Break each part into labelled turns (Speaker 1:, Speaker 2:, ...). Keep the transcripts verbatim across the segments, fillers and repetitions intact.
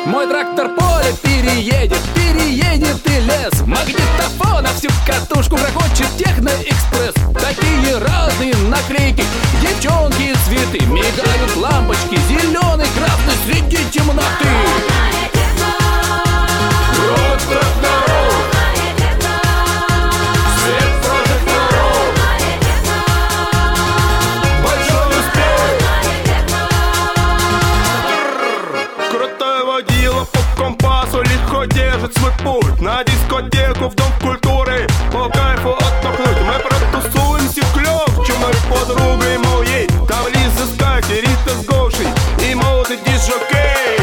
Speaker 1: Мой трактор поле переедет, переедет и лес. Магнитофон на всю катушку грохочет техноэкспресс. Такие разные наклейки, девчонки и цветы. Мигают лампочки, зеленый, красный среди темноты. Рок тракторов, свет прожекторов, большой успех.
Speaker 2: Крутой водила по компасу легко держит свой путь. На дискотеку в дом культуры по кайфу отдохнуть. Мы протусуемся клёв, чем мы подругой моей. Там Лиза с Катей, Рита с Гошей и молодый дисжокей.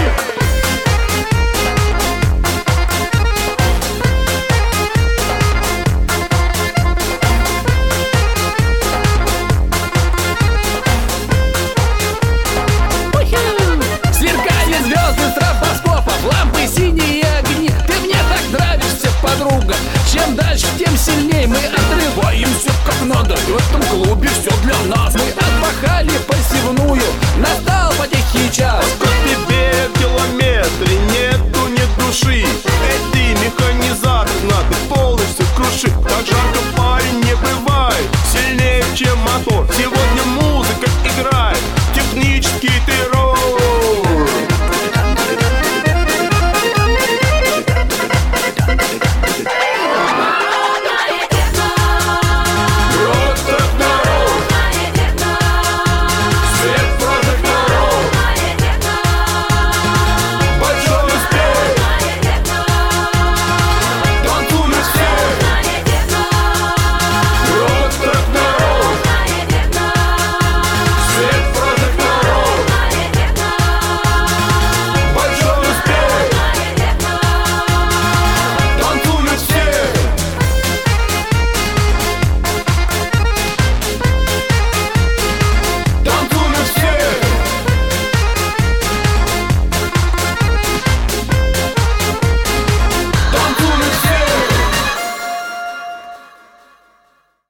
Speaker 1: Сверкали звезды стробоскопов, лампы, синие огни. Ты мне так нравишься, подруга. Чем дальше, тем сильнее мы отрываемся как надо. В этом клубе все для нас. Мы отпахали посевную, настал потихий час.
Speaker 2: Как тебе в километре нету ни души. Эй, ты механизатор, знатный